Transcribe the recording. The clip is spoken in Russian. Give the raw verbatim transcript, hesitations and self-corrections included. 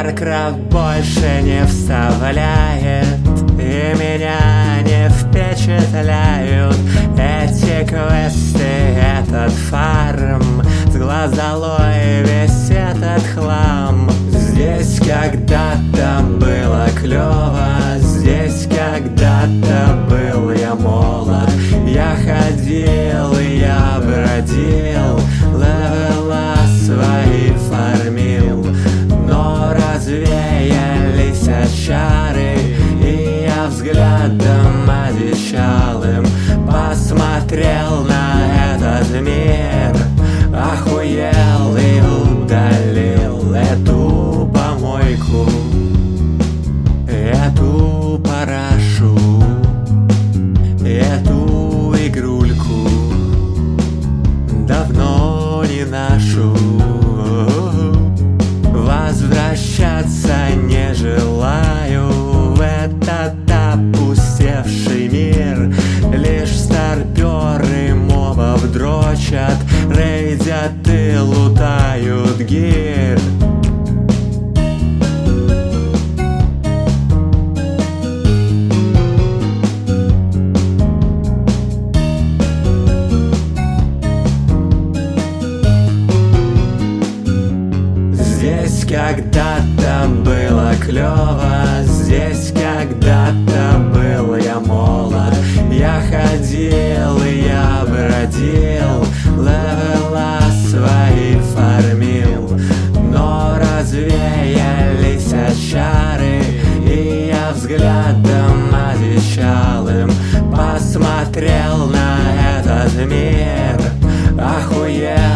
Warcraft больше не вставляет, и меня не впечатляют эти квесты, этот фарм, с глаз долой весь этот хлам. Здесь когда-то было клёво, здесь когда-то был я молод. Я ходил и я бродил, левела свои фармил, но развеялись чары, и я взглядом одичалым посмотрел на этот мир, охуел и удалил эту помойку, эту парашу, эту игрульку, давно не нашу. Возвращаться не желаю в этот опустевший мир. Лишь старперы мобов дрочат, рейдят и лутают гир. Здесь когда-то было клёво, здесь когда-то был я молод. Я ходил и я бродил, левела свои фармил, но развеялись чары, и я взглядом одичалым посмотрел на этот мир, охуел